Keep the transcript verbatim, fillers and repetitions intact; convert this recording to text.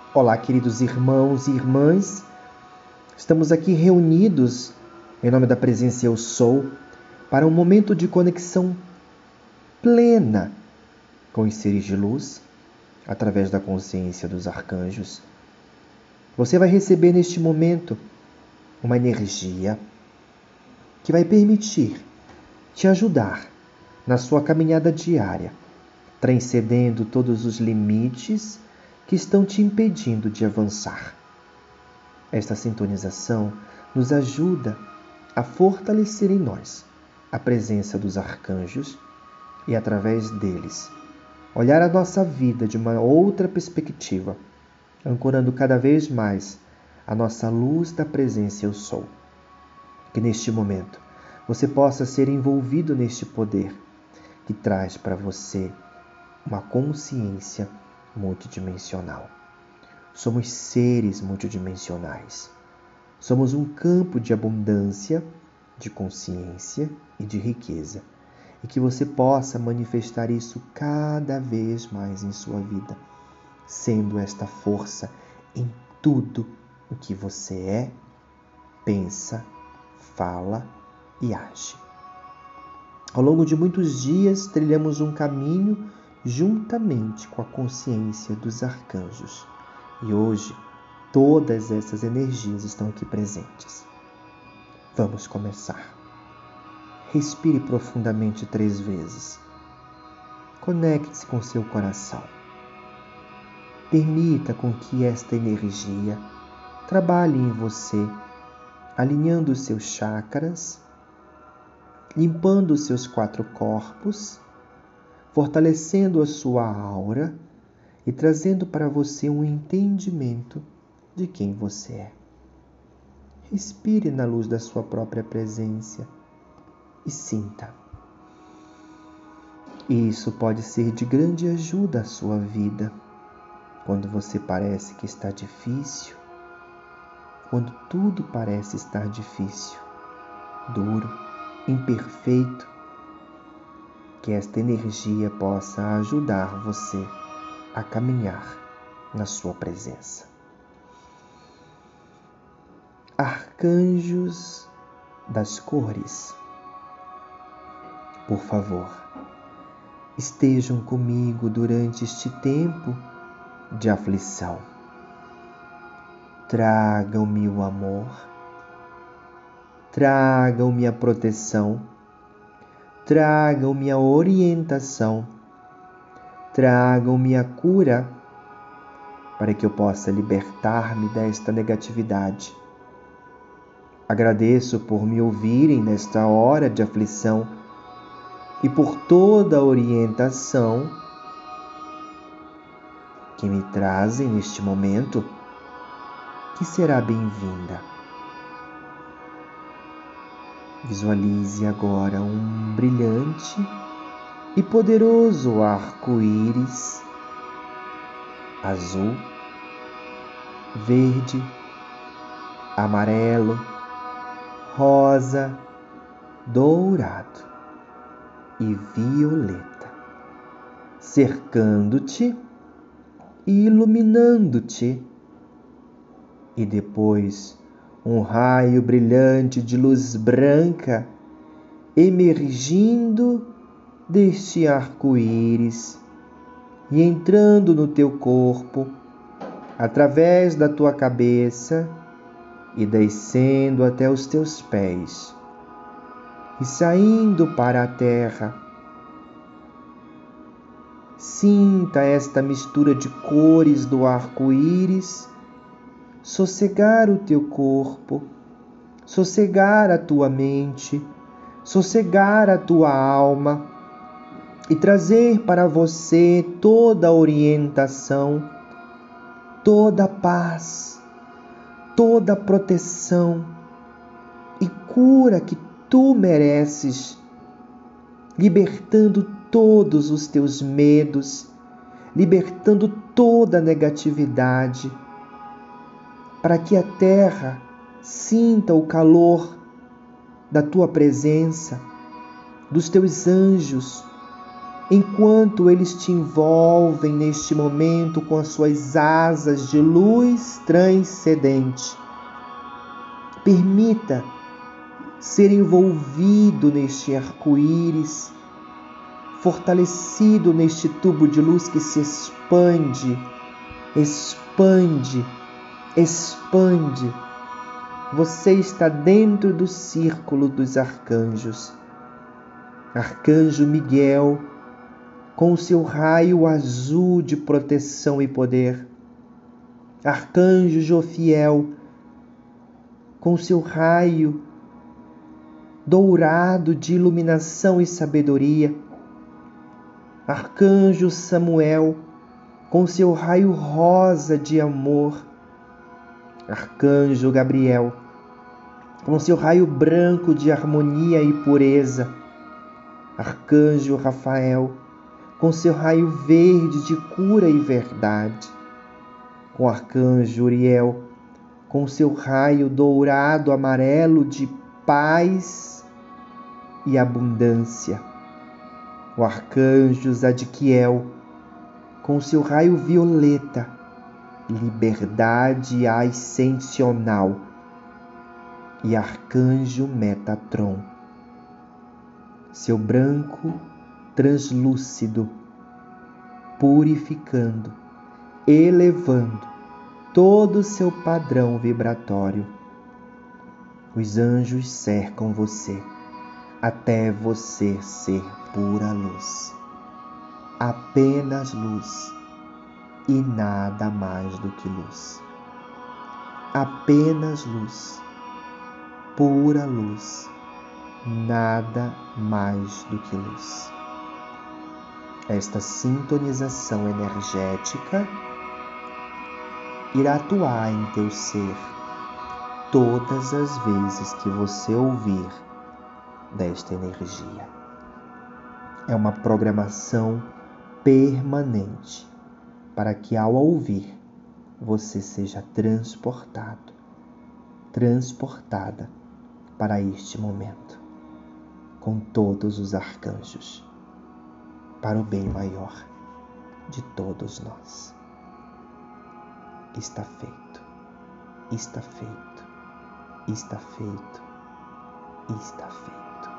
Olá, queridos irmãos e irmãs. Estamos aqui reunidos em nome da presença Eu Sou para um momento de conexão plena com os seres de luz através da consciência dos arcanjos. Você vai receber neste momento uma energia que vai permitir te ajudar na sua caminhada diária, transcendendo todos os limites que estão te impedindo de avançar. Esta sintonização nos ajuda a fortalecer em nós a presença dos arcanjos e, através deles, olhar a nossa vida de uma outra perspectiva, ancorando cada vez mais a nossa luz da presença Eu Sou. Que neste momento você possa ser envolvido neste poder que traz para você uma consciência multidimensional. Somos seres multidimensionais. Somos um campo de abundância, de consciência e de riqueza. E que você possa manifestar isso cada vez mais em sua vida, sendo esta força em tudo o que você é, pensa, fala e age. Ao longo de muitos dias, trilhamos um caminho juntamente com a consciência dos arcanjos. E hoje, todas essas energias estão aqui presentes. Vamos começar. Respire profundamente três vezes. Conecte-se com seu coração. Permita com que esta energia trabalhe em você, alinhando os seus chakras, limpando os seus quatro corpos, fortalecendo a sua aura e trazendo para você um entendimento de quem você é. Respire na luz da sua própria presença e sinta. Isso pode ser de grande ajuda à sua vida, quando você parece que está difícil, quando tudo parece estar difícil, duro, imperfeito, que esta energia possa ajudar você a caminhar na sua presença. Arcanjos das cores, por favor, estejam comigo durante este tempo de aflição. Tragam-me o amor, tragam-me a proteção, tragam-me a orientação, tragam-me a cura, para que eu possa libertar-me desta negatividade. Agradeço por me ouvirem nesta hora de aflição e por toda a orientação que me trazem neste momento, que será bem-vinda. Visualize agora um brilhante e poderoso arco-íris azul, verde, amarelo, rosa, dourado e violeta, cercando-te e iluminando-te, e depois um raio brilhante de luz branca emergindo deste arco-íris e entrando no teu corpo, através da tua cabeça e descendo até os teus pés e saindo para a terra. Sinta esta mistura de cores do arco-íris sossegar o teu corpo, sossegar a tua mente, sossegar a tua alma e trazer para você toda a orientação, toda a paz, toda a proteção e cura que tu mereces, libertando todos os teus medos, libertando toda a negatividade, para que a terra sinta o calor da tua presença, dos teus anjos, enquanto eles te envolvem neste momento com as suas asas de luz transcendente. Permita ser envolvido neste arco-íris, fortalecido neste tubo de luz que se expande, expande, expande. Você está dentro do círculo dos arcanjos. Arcanjo Miguel, com o seu raio azul de proteção e poder. Arcanjo Jofiel, com o seu raio dourado de iluminação e sabedoria. Arcanjo Samuel, com seu raio rosa de amor. Arcanjo Gabriel, com seu raio branco de harmonia e pureza. Arcanjo Rafael, com seu raio verde de cura e verdade. O Arcanjo Uriel, com seu raio dourado amarelo de paz e abundância. O Arcanjo Zadkiel, com seu raio violeta, liberdade ascensional. E Arcanjo Metatron, seu branco translúcido, purificando, elevando todo o seu padrão vibratório. Os anjos cercam você, até você ser pura luz. Apenas luz e nada mais do que luz. Apenas luz, pura luz, nada mais do que luz. Esta sintonização energética irá atuar em teu ser todas as vezes que você ouvir desta energia. É uma programação permanente para que, ao ouvir, você seja transportado, transportada para este momento, com todos os arcanjos, para o bem maior de todos nós. Está feito, está feito, está feito, está feito.